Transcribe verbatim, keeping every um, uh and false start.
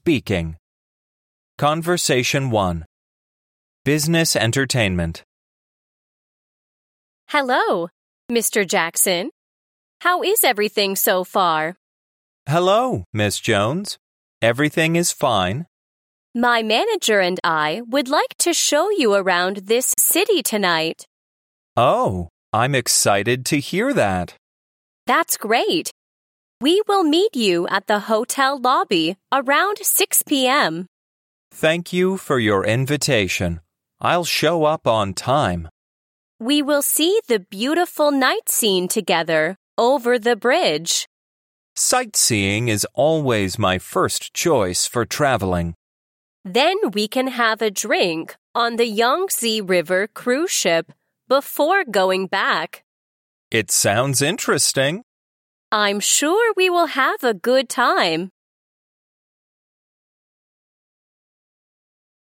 speaking. Conversation one. Business entertainment. Hello, Mister Jackson. How is everything so far? Hello, Miss Jones. Everything is fine. My manager and I would like to show you around this city tonight. Oh, I'm excited to hear that. That's great. We will meet you at the hotel lobby around six p.m. Thank you for your invitation. I'll show up on time. We will see the beautiful night scene together over the bridge. Sightseeing is always my first choice for traveling. Then we can have a drink on the Yangtze River cruise ship before going back. It sounds interesting. I'm sure we will have a good time.